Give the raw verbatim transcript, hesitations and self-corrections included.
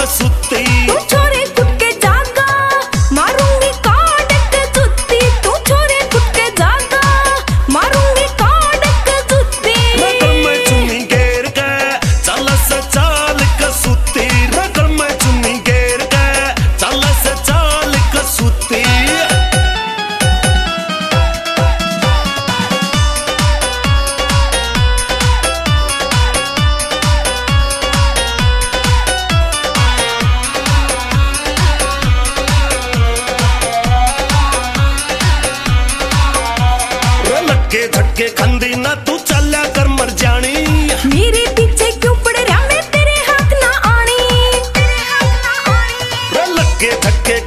सुती तू छोरे खुद के जागा मारूंगी काट के जुत्ती तू छोरे खुद के जागा मारूंगी काट के जुत्ती रगड़ में चुन्नी घेर के चल से चाल के सुती रगड़ में चुन्नी घेर के चल से चाल के सुती लटके झटके खंदी ना तू चल्या कर मर जानी मेरे पीछे क्यों पड़ रहा मैं तेरे हाथ ना आनी तेरे हाथ ना आनी लटके झटके